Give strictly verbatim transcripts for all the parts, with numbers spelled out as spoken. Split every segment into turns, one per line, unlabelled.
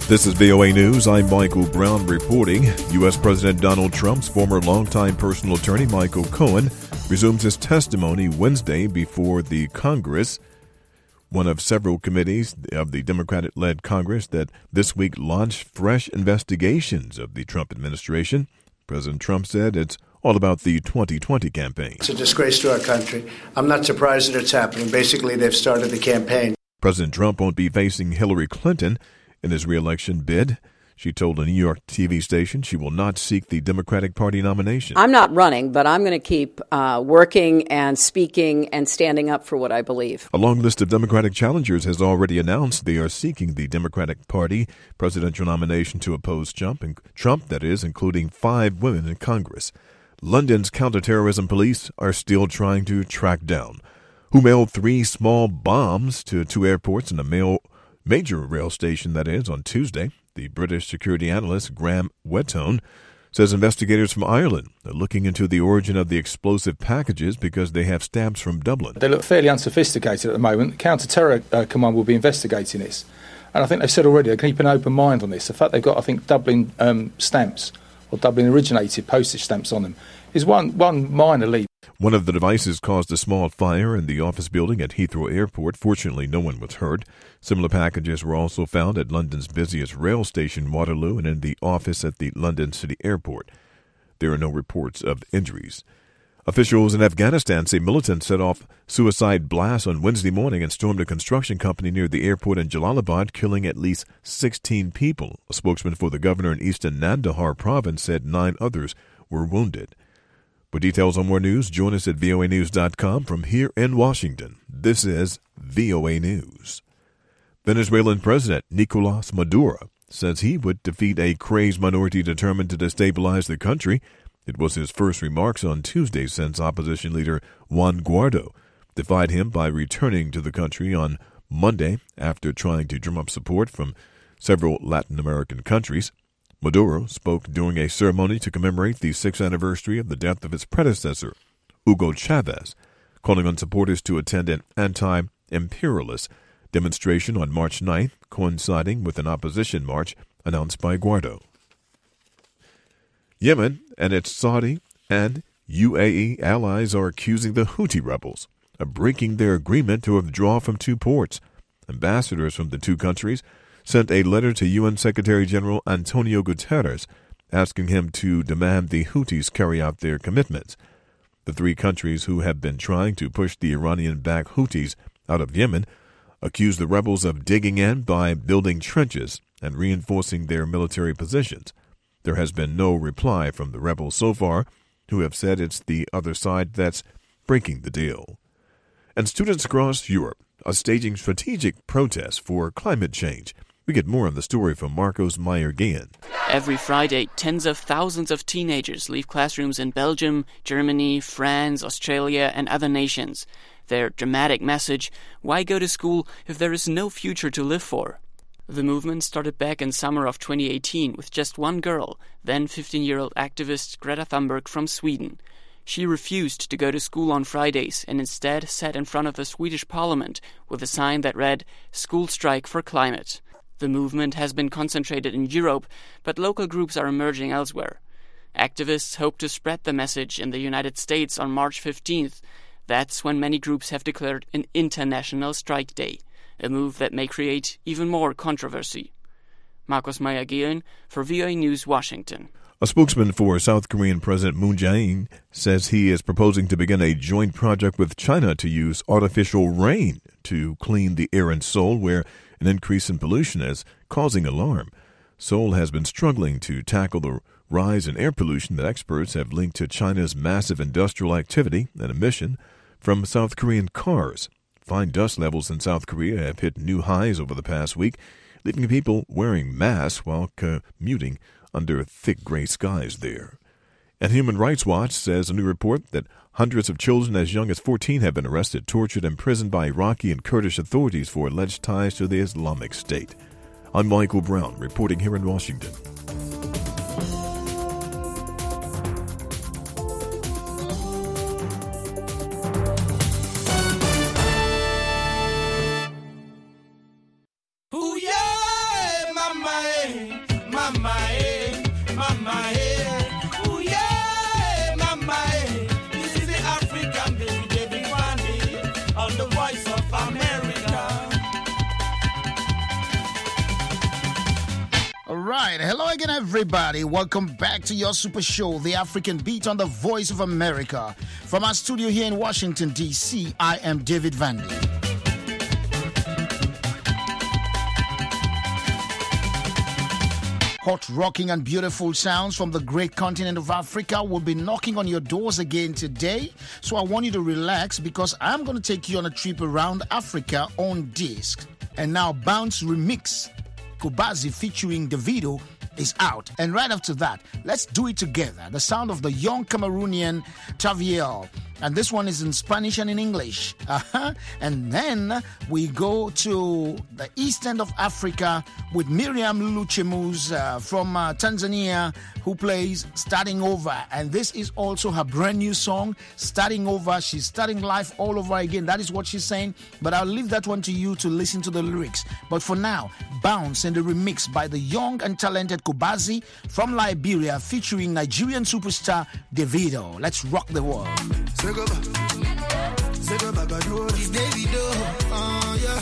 This is V O A News. I'm Michael Brown reporting. U S. President Donald Trump's former longtime personal attorney, Michael Cohen, resumes his testimony Wednesday before the Congress, one of several committees of the Democratic-led Congress that this week launched fresh investigations of the Trump administration. President Trump said it's all about the twenty twenty campaign.
It's a disgrace to our country. I'm not surprised that it's happening. Basically, they've started the campaign.
President Trump won't be facing Hillary Clinton in his re-election bid. She told a New York T V station she will not seek the Democratic Party nomination.
I'm not running, but I'm going to keep uh, working and speaking and standing up for what I believe.
A long list of Democratic challengers has already announced they are seeking the Democratic Party presidential nomination to oppose Trump, and Trump, that is, including five women in Congress. London's counterterrorism police are still trying to track down who mailed three small bombs to two airports and a mail, major rail station, that is, on Tuesday. The British security analyst Graham Whettone says investigators from Ireland are looking into the origin of the explosive packages because they have stamps from Dublin.
They look fairly unsophisticated at the moment. The Counter-Terror uh, Command will be investigating this. And I think they've said already they're keeping an open mind on this. The fact they've got, I think, Dublin um, stamps or Dublin-originated postage stamps on them is one, one minor leap.
One of the devices caused a small fire in the office building at Heathrow Airport. Fortunately, no one was hurt. Similar packages were also found at London's busiest rail station, Waterloo, and in the office at the London City Airport. There are no reports of injuries. Officials in Afghanistan say militants set off suicide blasts on Wednesday morning and stormed a construction company near the airport in Jalalabad, killing at least sixteen people. A spokesman for the governor in eastern Nandahar province said nine others were wounded. For details on more news, join us at V O A news dot com. From here in Washington, this is V O A News. Venezuelan President Nicolas Maduro says he would defeat a crazed minority determined to destabilize the country. It was his first remarks on Tuesday since opposition leader Juan Guaido defied him by returning to the country on Monday after trying to drum up support from several Latin American countries. Maduro spoke during a ceremony to commemorate the sixth anniversary of the death of his predecessor, Hugo Chavez, calling on supporters to attend an anti-imperialist demonstration on March ninth, coinciding with an opposition march announced by Guaido. Yemen and its Saudi and U A E allies are accusing the Houthi rebels of breaking their agreement to withdraw from two ports. Ambassadors from the two countries sent a letter to U N Secretary-General Antonio Guterres asking him to demand the Houthis carry out their commitments. The three countries, who have been trying to push the Iranian-backed Houthis out of Yemen, accused the rebels of digging in by building trenches and reinforcing their military positions. There has been no reply from the rebels so far, who have said it's the other side that's breaking the deal. And students across Europe are staging strategic protests for climate change. We get more on the story from Marcos Meyer-Guillen.
Every Friday, tens of thousands of teenagers leave classrooms in Belgium, Germany, France, Australia, and other nations. Their dramatic message: why go to school if there is no future to live for? The movement started back in summer of twenty eighteen with just one girl, then fifteen-year-old activist Greta Thunberg from Sweden. She refused to go to school on Fridays and instead sat in front of the Swedish parliament with a sign that read, "School Strike for Climate." The movement has been concentrated in Europe, but local groups are emerging elsewhere. Activists hope to spread the message in the United States on March fifteenth. That's when many groups have declared an International Strike Day, a move that may create even more controversy. Marcos Meyer-Guillen for V O A News, Washington.
A spokesman for South Korean President Moon Jae-in says he is proposing to begin a joint project with China to use artificial rain to clean the air in Seoul, where an increase in pollution is causing alarm. Seoul has been struggling to tackle the rise in air pollution that experts have linked to China's massive industrial activity and emission from South Korean cars. Fine dust levels in South Korea have hit new highs over the past week, leaving people wearing masks while commuting under thick gray skies there. And Human Rights Watch says a new report that hundreds of children as young as fourteen have been arrested, tortured, and imprisoned by Iraqi and Kurdish authorities for alleged ties to the Islamic State. I'm Michael Brown, reporting here in Washington.
Ooh, yeah, mama. mama, eh, mama, eh. Ooh, yeah, mama, eh. This is the African baby, David Vandy, on the Voice of America.
All right. Hello again, everybody. Welcome back to your super show, The African Beat on the Voice of America. From our studio here in Washington, D C, I am David Vandy. Hot, rocking, and beautiful sounds from the great continent of Africa will be knocking on your doors again today. So I want you to relax because I'm going to take you on a trip around Africa on disc. And now Bounce Remix, Kobazi featuring Davido, is out. And right after that, let's do it together. The sound of the young Cameroonian Taviel. And this one is in Spanish and in English. Uh-huh. And then we go to the east end of Africa with Miriam Luchemus uh, from uh, Tanzania, who plays Starting Over. And this is also her brand new song, Starting Over. She's starting life all over again. That is what she's saying. But I'll leave that one to you to listen to the lyrics. But for now, Bounce in the remix by the young and talented Kobazi from Liberia featuring Nigerian superstar Davido. Let's rock the world.
It's Davido, uh, yeah.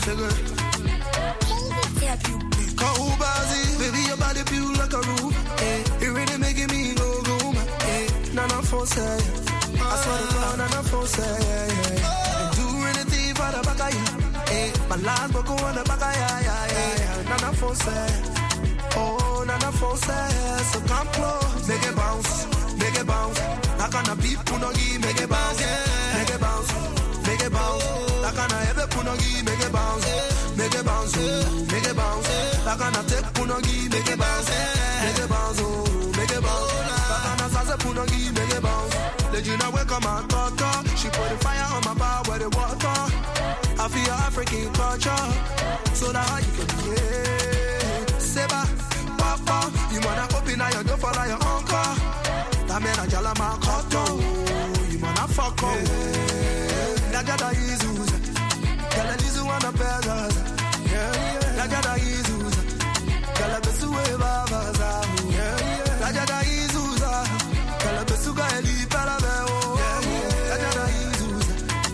Kobazi, baby, your body built like a roof. Eh, it really making me go go, eh. Nana for say, I swear to God, Nana for say, yeah, yeah. Do anything for the back, yeah. Eh, my last book on the back, yeah, yeah, yeah. Nana for say, oh, Nana for say, so come close, make it bounce, make it bounce. That kind of beat, punogi, make it bounce, yeah. Make it bounce, make it bounce. That kind of heavy punogi, make it bounce, make it bounce, make it bounce. That kind of take punogi, make it bounce, make it bounce, make it bounce. That kind of salsa punogi, make it bounce. The Gina wake up my daughter, she put the fire on my bar with the water. I feel African culture, so that how you can yeah. Seba, papa, you wanna open up your door for like your uncle. That man a jala ma koto, you wanna fuck up. Nagada Jesus, gala lizu wana pegas. Nagada Jesus, gala besu e babaza. Nagada Jesus, gala besu ga eli para beo. Nagada Jesus,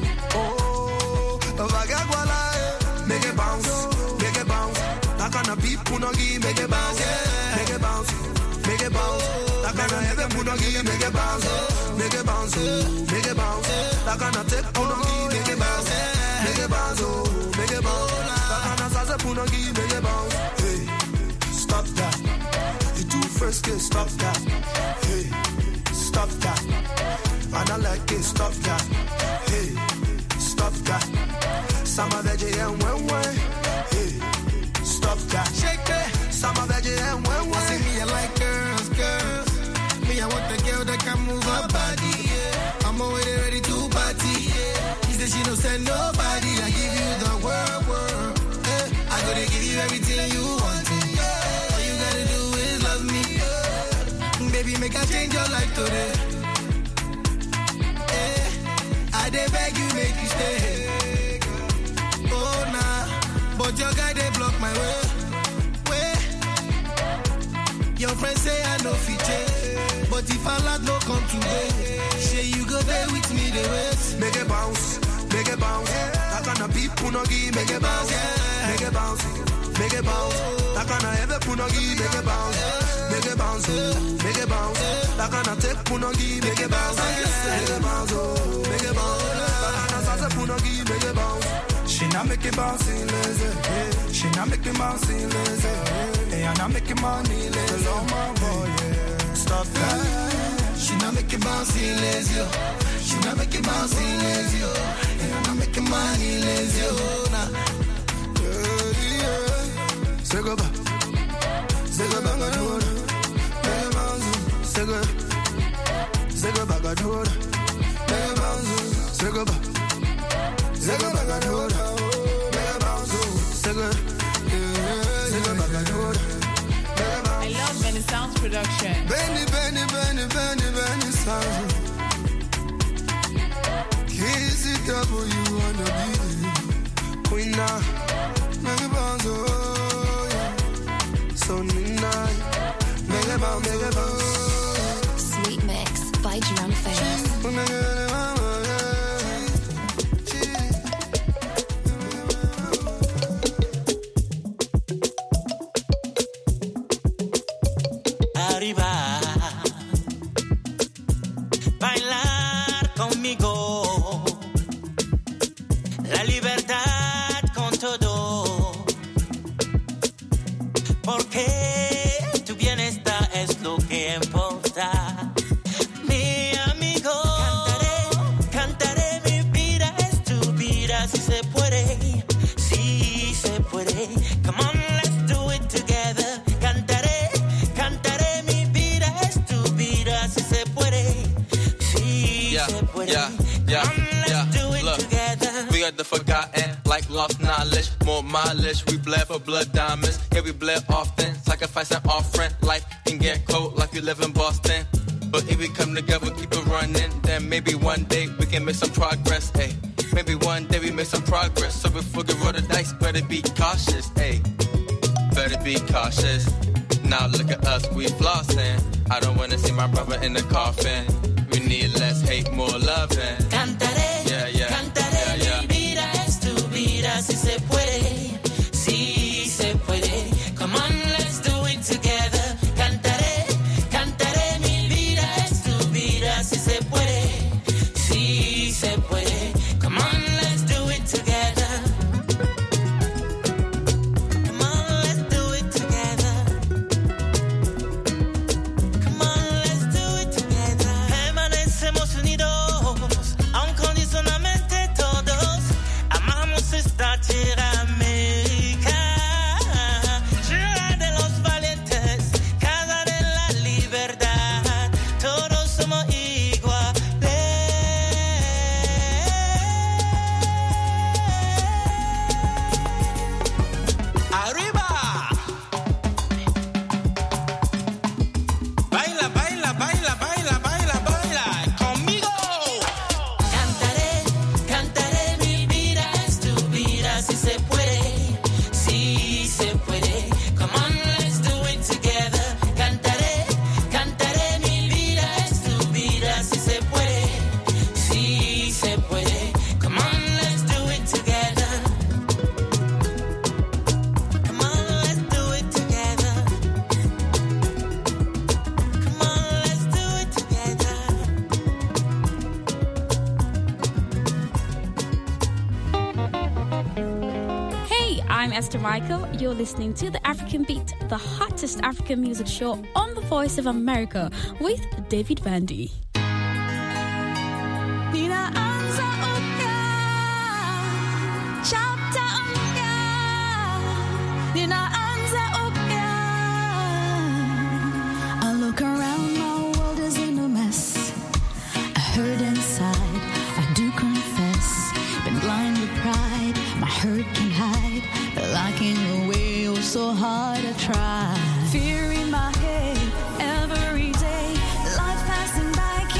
oh, vagagwala, make it bounce, make it bounce. That kind of beat punogi, make it bounce, make it bounce, make it bounce. That kind of heavy punogi, make it bounce, make it bounce, make it bounce. That kind of take punogi, make it bounce, make it bounce, make it bounce. That kind of salsa punogi, make it bounce. Hey, stop that. You too frisky, stop that. Hey, stop that. Man, I like it, stop that. Hey, stop that. Some of veggie and when when. Hey, stop that. Shake it. Some of veggie and when when. See me, I like girls, girls. Me, I want the girl that can move her body, yeah. I'm always ready to party, yeah. She said she don't send nobody. I give you the world, world. Eh. I gotta give you everything you want, yeah. All you gotta do is love me, yeah. Baby, make I change your life today. Eh. I dey beg you, make you stay. Oh, nah. But your guy, they block my way. Way. Your friends say I know fit change. But if I like no come today, say you go there with me the rest. Make it bounce, make it bounce. That kind of beat punogi, make it bounce, make it bounce, make it bounce. That kind of heavy punogi, make it bounce, make it bounce, make it bounce. That kind of take punogi, make it bounce, make it bounce, make it bounce. That kind of salsa punogi, make it bounce. She not make it bounce in lazy, she not make it bounce in lazy. Hey, I not make it money lazy, oh my boy, yeah. Stop that. She not make it bounce in lazy, she not make it bounce in lazy. Hey, I not make it money lazy, oh nah. Yeah, yeah. Say go back, say go back and hold. Make it bounce, say go, say go back and hold. Make it bounce, say go back. Say go back and hold. Make it bounce, say go, say go back and hold.
I love Benny Sounds production.
Benny, Benny, Benny, Benny, Benny Sounds. K C W on the beat. Queen now, make it bounce, oh yeah. So midnight, bounce, make it bounce.
Sweet Mix by Drum Face.
Arriba, bailar conmigo, la libertad con todo, porque tu bienestar es lo que importa. Mi amigo, cantaré, cantaré, mi vida es tu vida, si se puede, si se puede. Come on, let's do it together. Cantaré, cantaré, mi vida es tu vida, si se puede, si
Yeah,
se puede.
yeah, yeah,
Come on, let's
yeah.
do it
Look,
together.
we are the forgotten, like lost knowledge, more mileage. We bled for blood diamonds, yeah, we bled often. Sacrifice an offering, life can get cold like you live in Boston. But if we come together, keep it running, then maybe one day we can make some progress, hey. Maybe one day we make some progress. So before we roll the dice, better be cautious, hey. Better be cautious. Now look at us, we flossing. I don't wanna see my brother in the coffin. We need less hate, more loving.
Cantaré,
Yeah, yeah,
cantaré,
yeah, yeah.
mi vida es tu vida, si se puede, si se puede. Come on, let's do it together. Cantaré, cantaré, mi vida es tu vida, si se puede, si se puede. Come on, let's do it together. Come on, let's do it together. Come on, let's do it together. Permanecemos unidos, incondicionalmente todos. Amamos esta tierra América, ciudad de los valientes, casa de la libertad. Todos somos iguales. Arriba. Baila, baila, baila, baila, baila, baila conmigo. Cantaré, cantaré, mi vida es tu vida, si se puede, si se puede. Come on, let's do it together. Cantaré, cantaré, mi vida es tu vida, si se puede, si se puede. Come on, let's do it together. Come on, let's do it together. Come on, let's do it together.
Hey, I'm Esther Michael. You're listening to The African Beat, the hottest African music show on the Voice of America with David Vandy.
Ninaanza upya, chapter mpya, ninaanza upya. I look around, my world is in a mess. I hurt inside, I do confess. Been blind with pride, my hurt can hide. But locking away, oh so hard I try. Fear in my head, every day. Life passing by,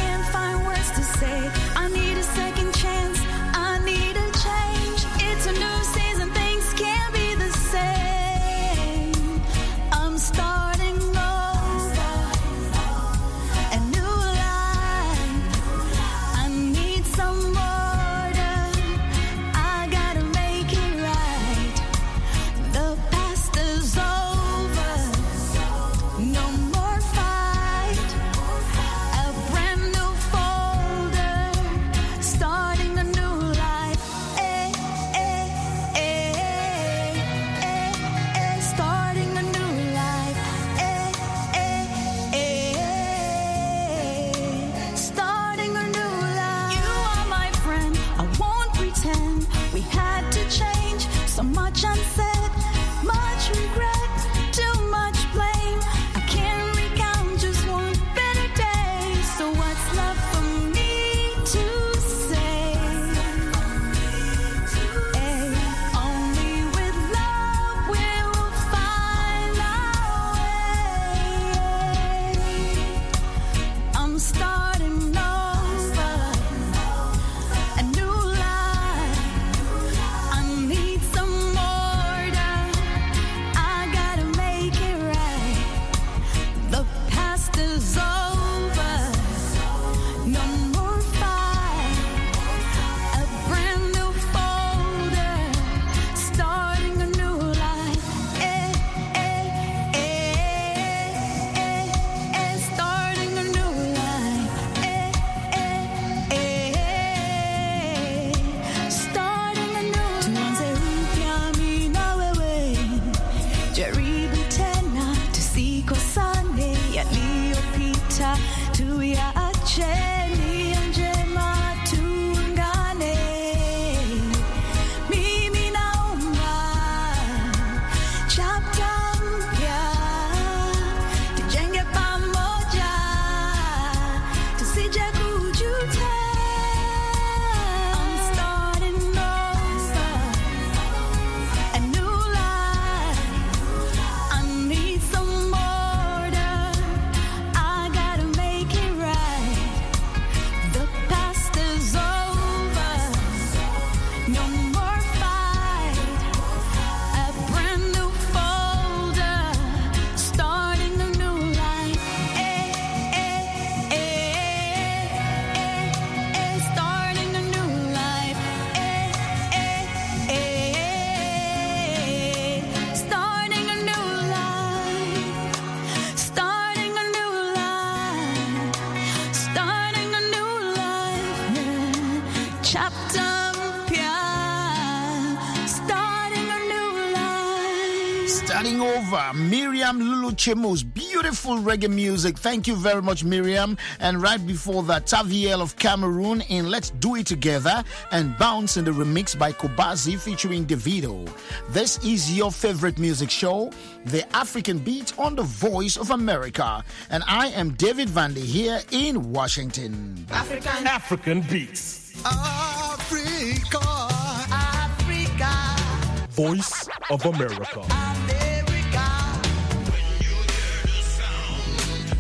playing over Miriam Lulu Chemo's beautiful reggae music. Thank you very much, Miriam. And right before that, Taviel of Cameroon in Let's Do It Together and Bounce in the remix by Kobazi featuring Davido. This is your favorite music show, The African Beat on the Voice of America. And I am David Vandy here in Washington.
African
African Beats.
Africa, Africa,
Voice of America.
America. When you hear the sound,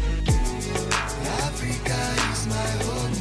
Africa is my home.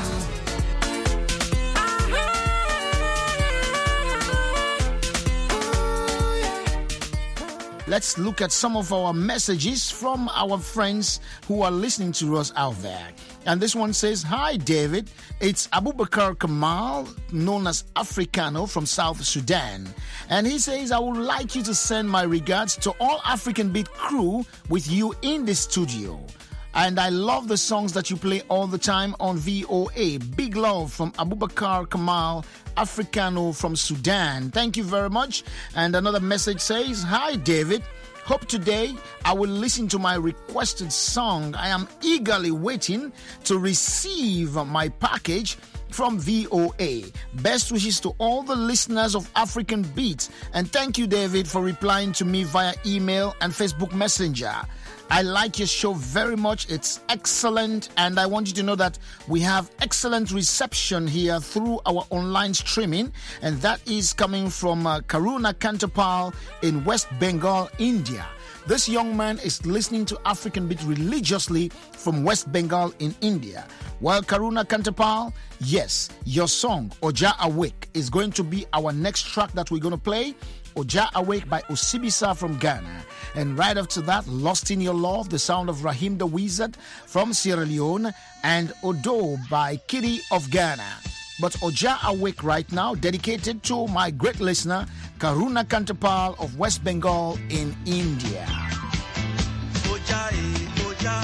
Let's look at some of our messages from our friends who are listening to us out there. And this one says, "Hi, David. It's Abubakar Kamal, known as Africano from South Sudan. And he says, I would like you to send my regards to all African Beat crew with you in the studio. And I love the songs that you play all the time on V O A. Big love from Abubakar Kamal, Africano from Sudan." Thank you very much. And another message says, "Hi, David. Hope today I will listen to my requested song. I am eagerly waiting to receive my package from V O A. Best wishes to all the listeners of African Beats. And thank you, David, for replying to me via email and Facebook Messenger. I like your show very much. It's excellent. And I want you to know that we have excellent reception here through our online streaming. And that is coming from uh, Karuna Kantapal in West Bengal, India. This young man is listening to African Beat religiously from West Bengal in India. While Karuna Kantapal, yes, your song, Oja Awake, is going to be our next track that we're going to play. Oja Awake by Osibisa from Ghana. And right after that, Lost in Your Love, the sound of Raheem the Wizard from Sierra Leone, and Odo by Kitty of Ghana. But Oja Awake right now, dedicated to my great listener, Karuna Kantapal of West Bengal in India.
Oja, Oja.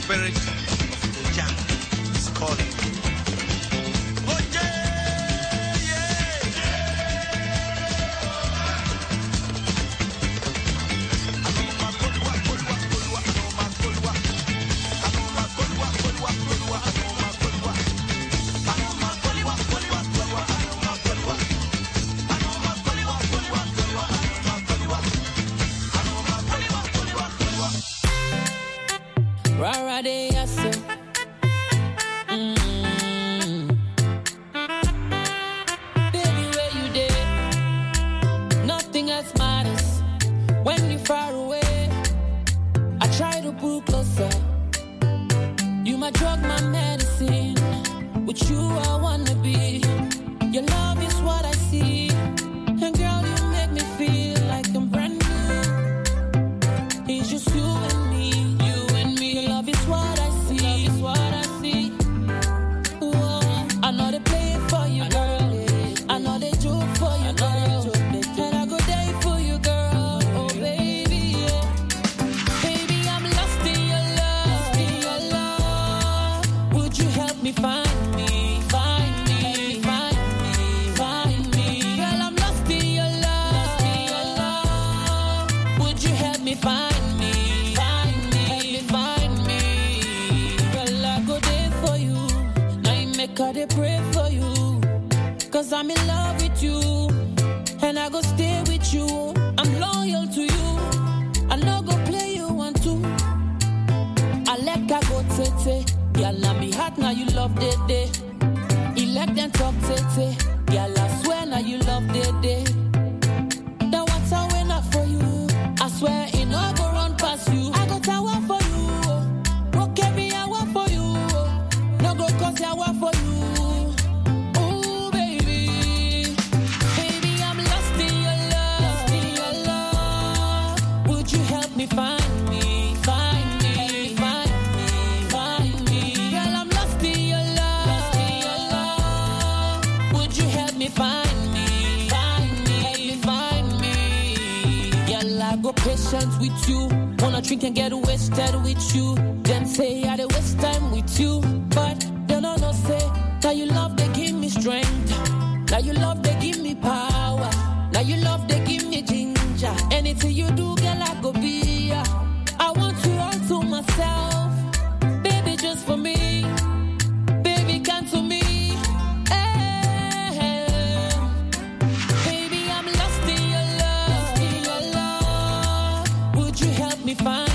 spirit of the jungle is calling. Oh, yeah, yeah.
Rara de yaso. Mm. Baby, where you there? Nothing else matters when you're far away. I try to pull closer. You my drug, my medicine. With you, I wanna be. Your love is what I see. And girl, you make me feel like I'm brand new. It's just you and me. Love is what I see. Love is what I see. Whoa. I know they play it for you, girl. I know they joke for you, girl. And I go day for you, girl. Oh, baby, yeah. Baby, I'm lost in your love. In your love. Would you help me find me? Find me. Find me. Find me. Girl, I'm lost in your love. In your love. Would you help me find me? Find me. Help me find God, I pray for you, cause I'm in love with you, and I go stay with you. I'm loyal to you, I no go play you one two. I let God go tete, yeah, let me hot now you love day day. Elect them talk tete, yeah, I swear now you love day day. Now what's I win up for you? I swear it no go run past you. I go tower for you, rock every hour for you. No go cause I want for you. Oh, baby. Baby, I'm lost in your love. Lost in your love. Would you help me find me? Find me. Find me. Find me. Girl, I'm lost in your love. Lost in your love. Would you help me find me? Find me. Help me find me. Girl, I go patient with you. Wanna drink and get wasted with you. Then say I dey waste time with you. But they don't know say now you love they give me strength. Now you love they give me power. Now you love they give me ginger. Anything you do, girl, I go be ya. I want you all to myself, baby, just for me. Baby, come to me. Hey, baby, I'm lost in your love. Lost in your love. Would you help me find?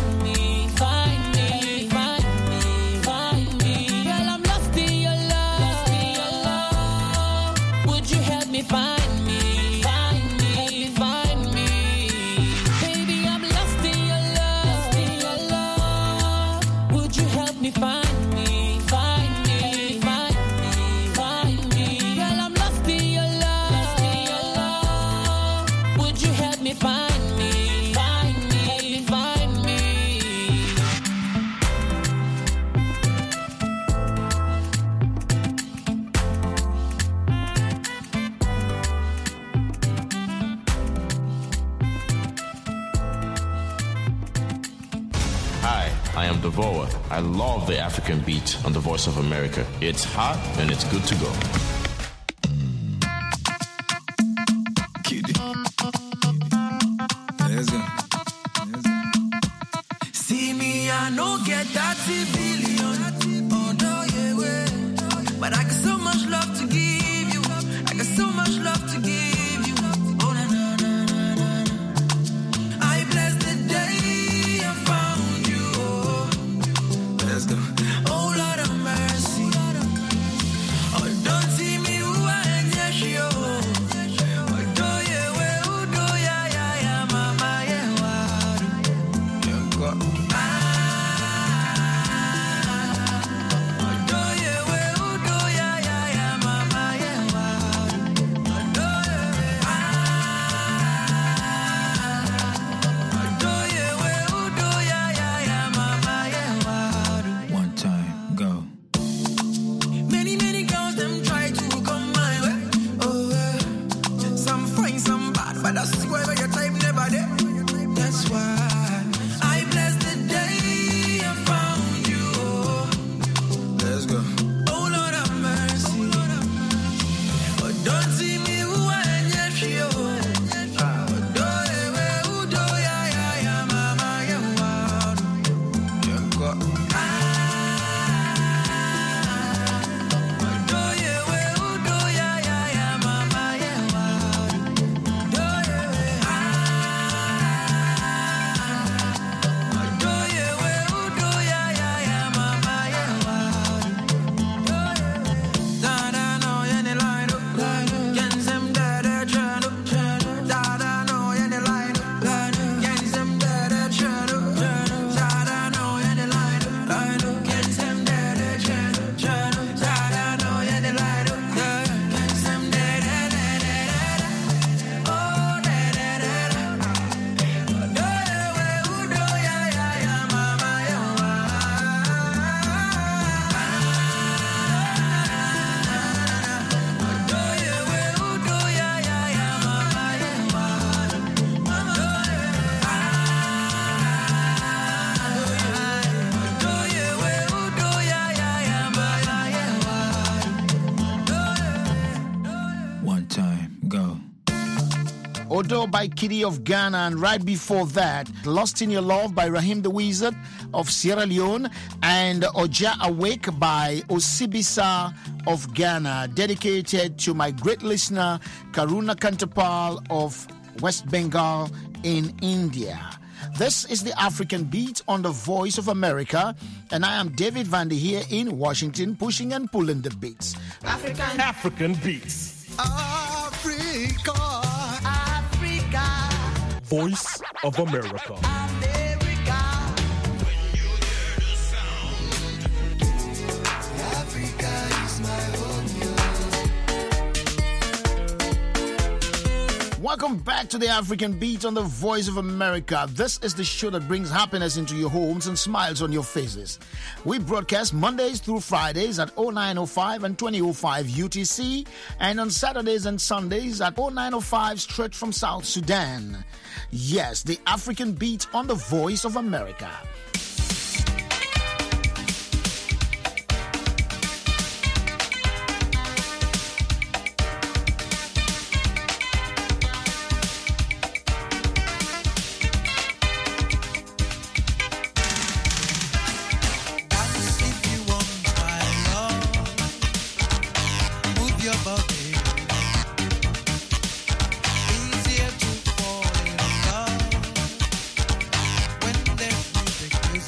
Find me, find me, help me find me. Baby, I'm lost in your love, lost in your love. Would you help me find me, find me, find me, find me. Girl, I'm lost in your love, lost in your love. Would you help me find me, find me, help me find me.
I am Devoa. I love the African beat on the Voice of America. It's hot and it's good to go.
See me, I no get that billion. Oh no, yeah, way. But I got so much love to give you. I got so much love to give you. Oh na na na na na. I bless the day I found you. Let's go. Oh Lord of mercy. Oh, don't see me who I am, yes, yo. Oh, do you, oh, do ya, ya, ya, mama, yeah, wow. Yeah, God. Ah,
Odo by Kitty of Ghana, and right before that, Lost in Your Love by Raheem the Wizard of Sierra Leone, and Oja Awake by Osibisa of Ghana, dedicated to my great listener Karuna Kantapal of West Bengal in India. This is the African Beat on the Voice of America, and I am David Vandy here in Washington, pushing and pulling the beats.
African African Beats.
Africa, Africa,
Voice of America.
America. When you hear the sound, Africa is my home.
Welcome back to the African Beat on the Voice of America. This is the show that brings happiness into your homes and smiles on your faces. We broadcast Mondays through Fridays at oh nine oh five and twenty oh five U T C, and on Saturdays and Sundays at oh nine oh five straight from South Sudan. Yes, the African Beat on the Voice of America.
Easier to fall in love when there's music.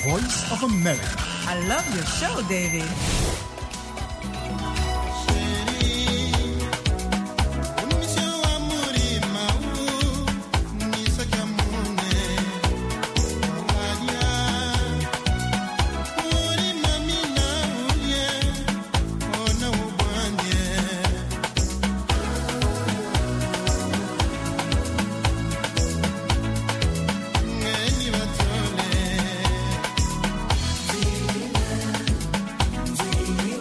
Voice of America.
I love your show, Davey.
Yeah.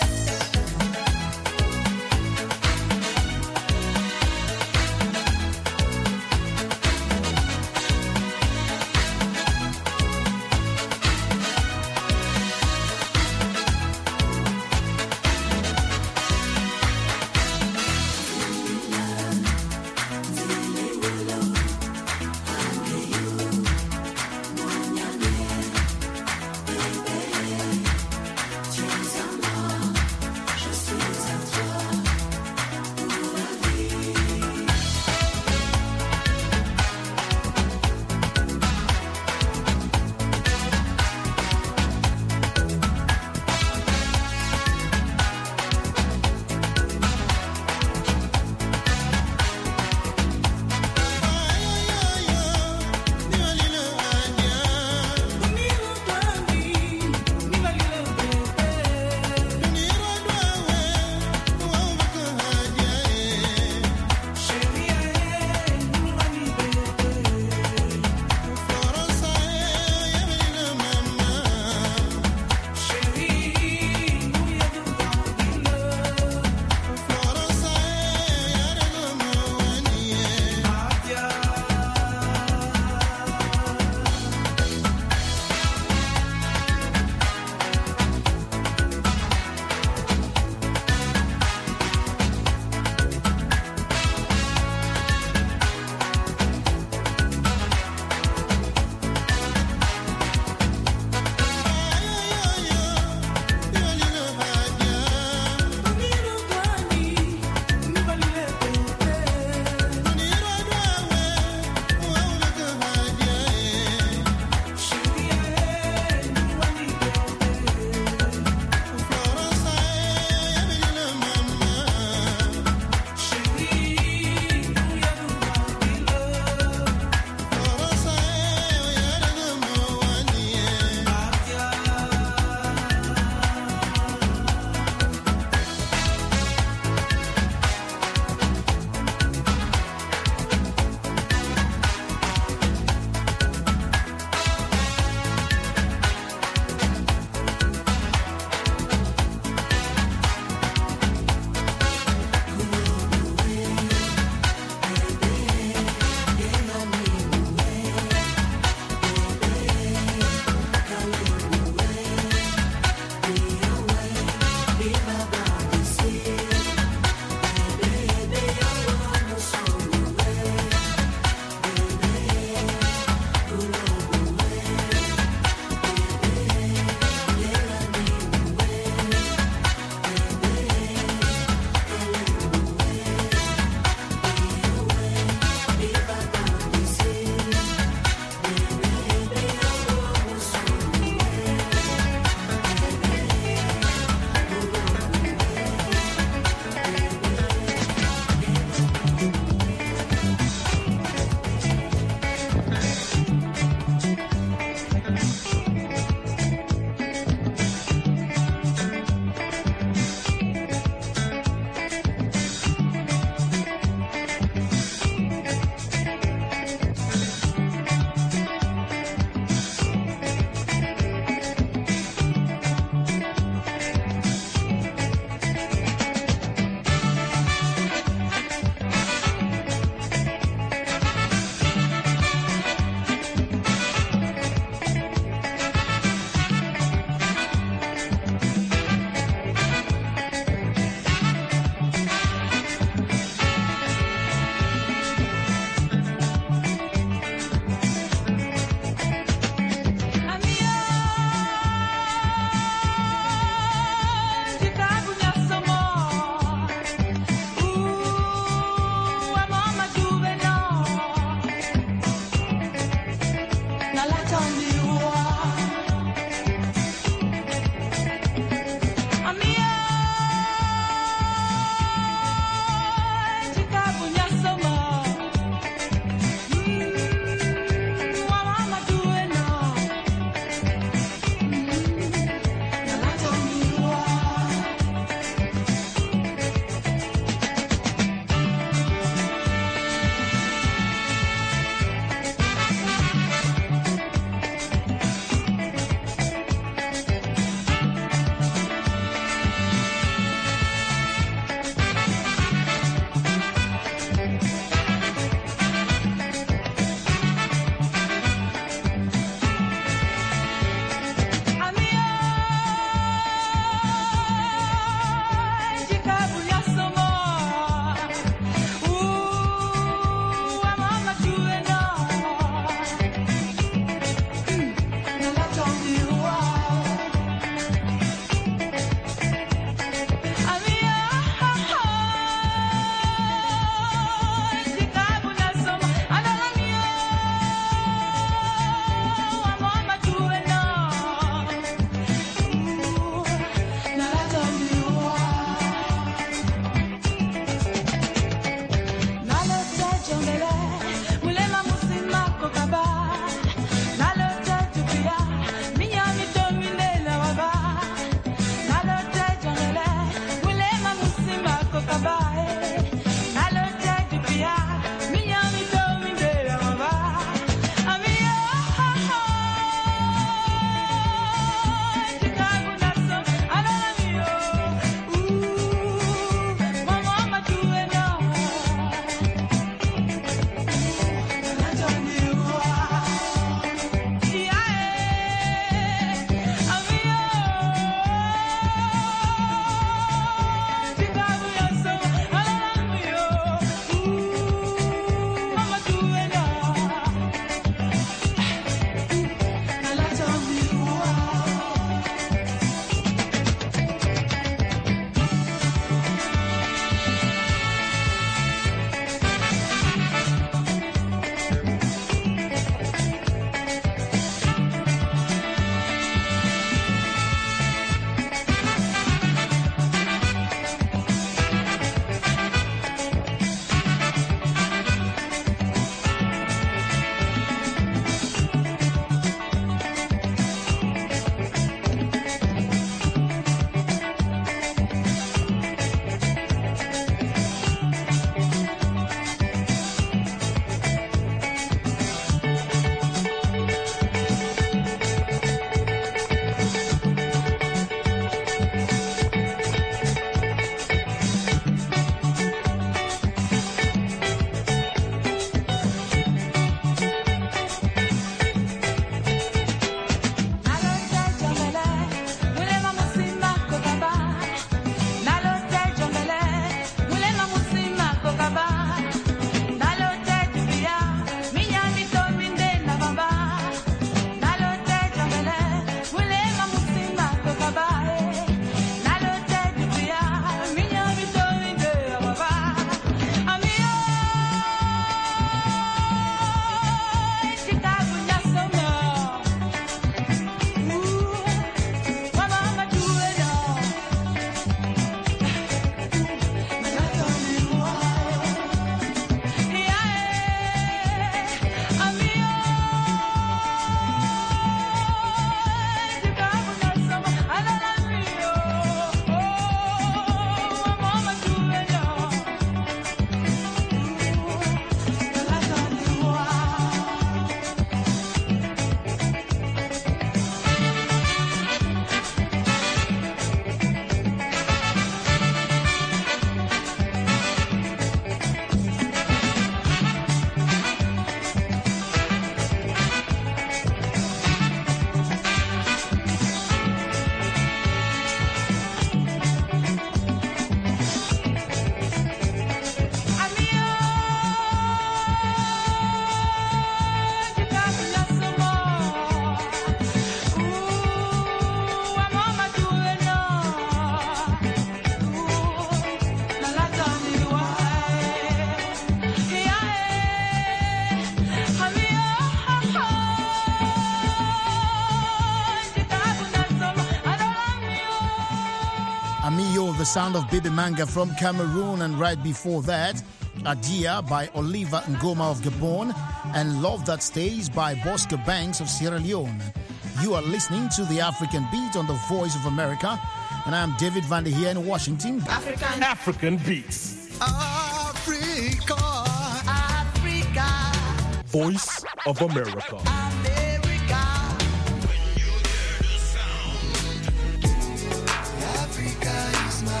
sound of Baby Manga from Cameroon, and right before that, Adia by Oliver Ngoma of Gabon, and Love That Stays by Bosco Banks of Sierra Leone. You are listening to the African Beat on the Voice of America, and I'm David Vander here in Washington.
African African Beats.
Africa, Africa,
Voice of America.
America. When you hear the sound, Africa is my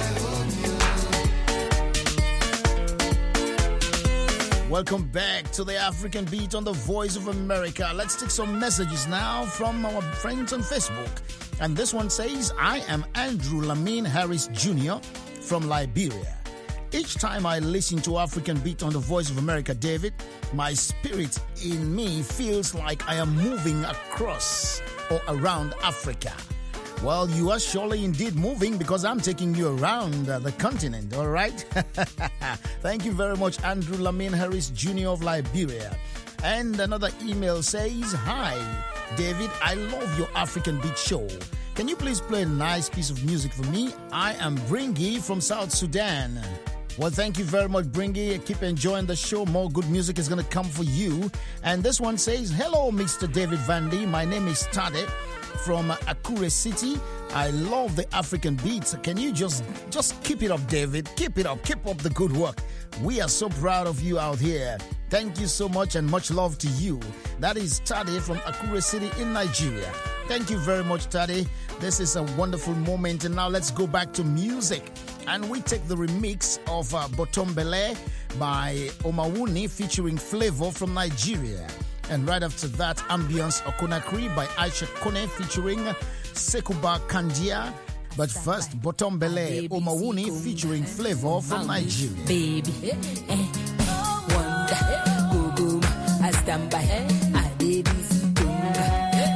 home.
Welcome back to the African Beat on the Voice of America. Let's take some messages now from our friends on Facebook. And this one says, I am Andrew Lamin Harris Junior from Liberia. Each time I listen to African Beat on the Voice of America, David, my spirit in me feels like I am moving across or around Africa. Well, you are surely indeed moving because I'm taking you around uh, the continent, all right? Thank you very much, Andrew Lamin Harris Junior of Liberia. And another email says, Hi, David, I love your African Beat show. Can you please play a nice piece of music for me? I am Bringy from South Sudan. Well, thank you very much, Bringy. Keep enjoying the show. More good music is going to come for you. And this one says, Hello, Mister David Vandy. My name is Tade from Akure City. I love the African beats. Can you just, just keep it up, David? Keep it up. Keep up the good work. We are so proud of you out here. Thank you so much and much love to you. That is Tade from Akure City in Nigeria. Thank you very much, Tade. This is a wonderful moment. And now let's go back to music. And we take the remix of uh, Botombele by Omawuni featuring Flavor from Nigeria. And right after that, Ambience Okonakri by Aisha Kone featuring Sekuba Kandia. But first, Botombele, Omawuni featuring Flavor from Nigeria.
Baby, eh, eh, wonder, go go, I stand by, I did this, baby,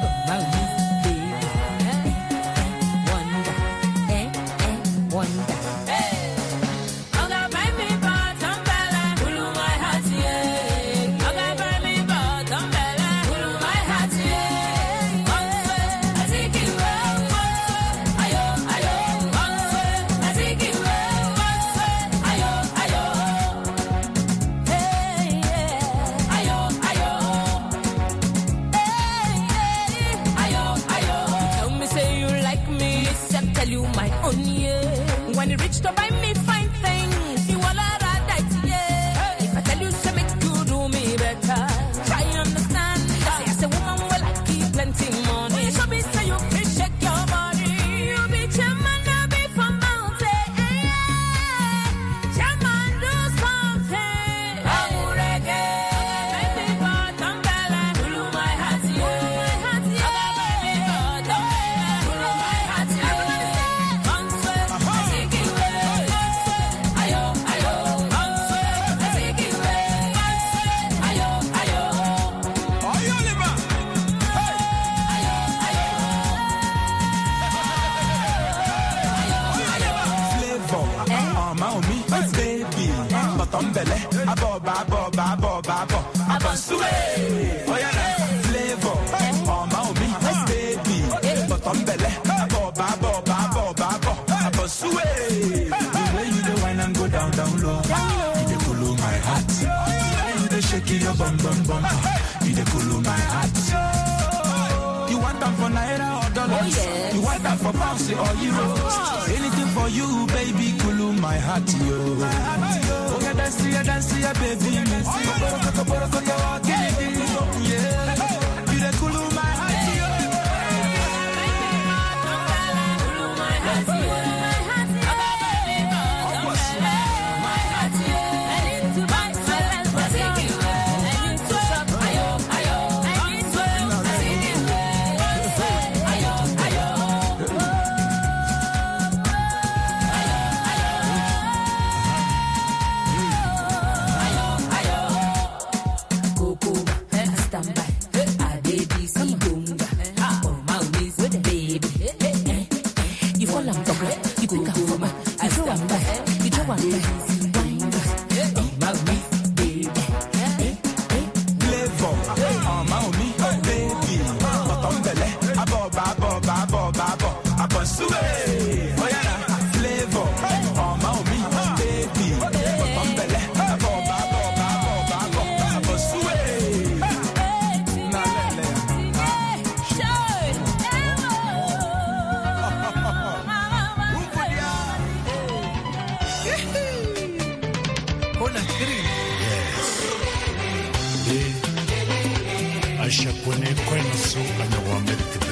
wonder, eh, eh, wonder. When you reach to buy me fine things, you all are right, yeah. If I tell you something, you do me better. Try and understand. I say, as a woman, well, I keep plenty money. When you show me, say you can shake your body. You be chairman, I be from mountain. Chairman, do something. Oh, reggae. Baby, but umbrella. Pull my heart, yeah. Pull my heart, yeah. Baby, but umbrella. Pull my heart, yeah. Everybody say,
Tombele, abo babo babo babo, abansue. Oh yeah, Flavor, oh my baby. But Tombele, abo babo babo babo, abansue. The way you do wine and go down down low, you dey cool my heart. You dey shake your bum bum bum, you dey cool my heart. You want that for naira or dollars? Oh, yes. You want that for pounds or euros? Anything for you, baby, cool my heart, yo. Oh, yeah, dance, yeah, dance, yeah, baby. Yeah, you the cool my heart, yo. Ayo, ayo.
Conakry. Yes. Eh, Aisha Kone Kwena So Anawa Merkebe.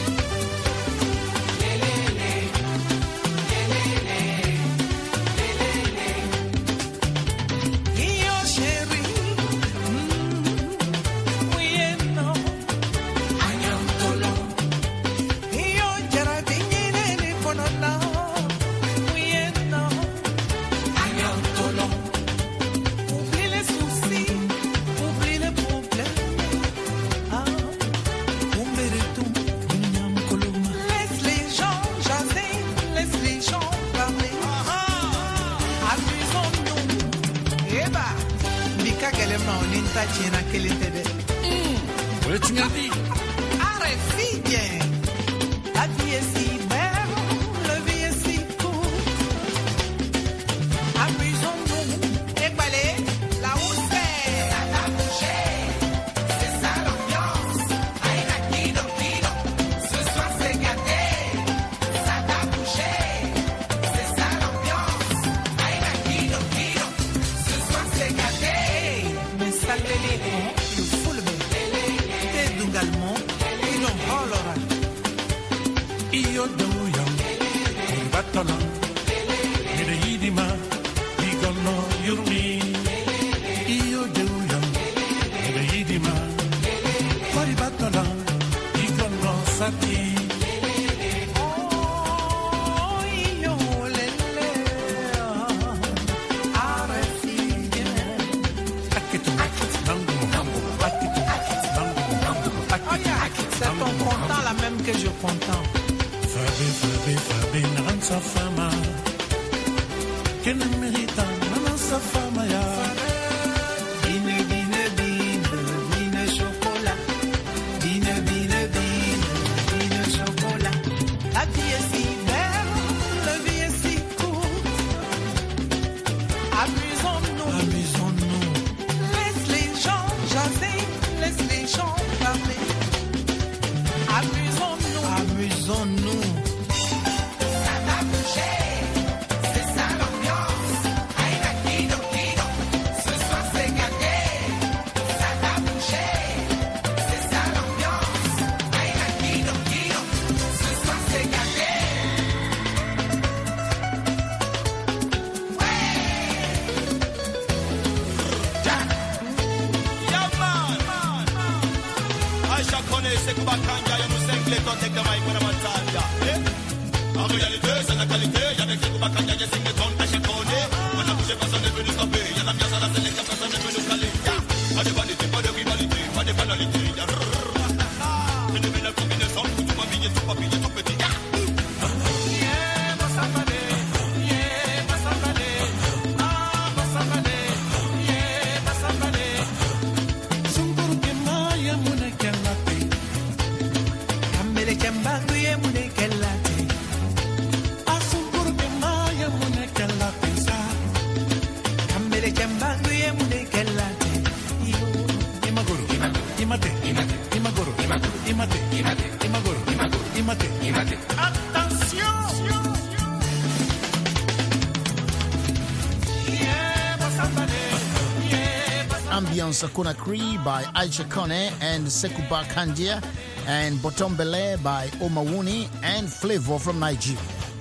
Ambiance Conakry by Aisha Kone and Sekuba Kandia, and Botombele by Omawuni and Flavor from Nigeria.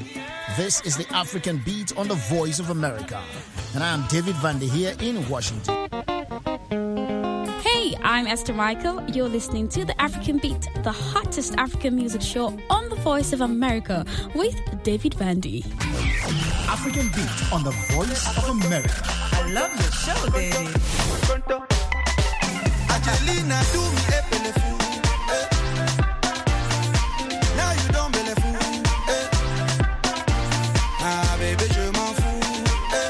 This is the African Beat on the Voice of America. And I am David Vande here in Washington.
Hey, I'm Esther Michael. You're listening to the African Beat, the hottest African music show on the Voice of America with David Vande.
African Beat on the Voice of America.
I love your show, David.
Angelina, do me a bellefou. Eh. Now you don't bellefou. Eh. Ah, baby, je m'en fous. Eh.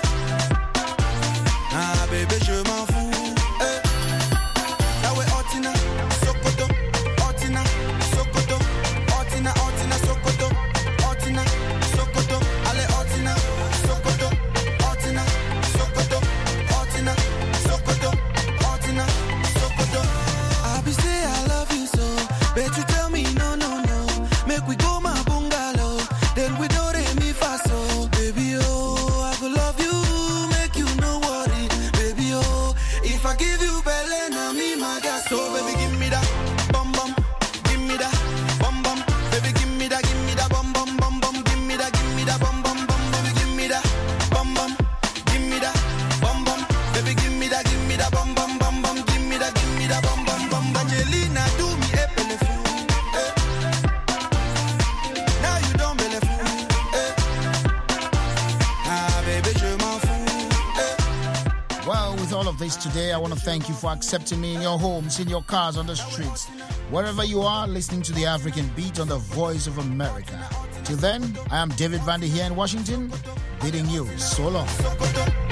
Ah, baby, je m'en fous. Eh. Now we Otina, Sokoto, Otina, Sokoto, Otina, Otina, Sokoto, Otina, Sokoto, allez, Otina, Sokoto, Otina, Sokoto, Otina, Sokoto, Otina. I be say I love you.
with all of this today. I want to thank you for accepting me in your homes, in your cars, on the streets, wherever you are, listening to the African Beat on the Voice of America. Till then, I am David Vander here in Washington, bidding you so long.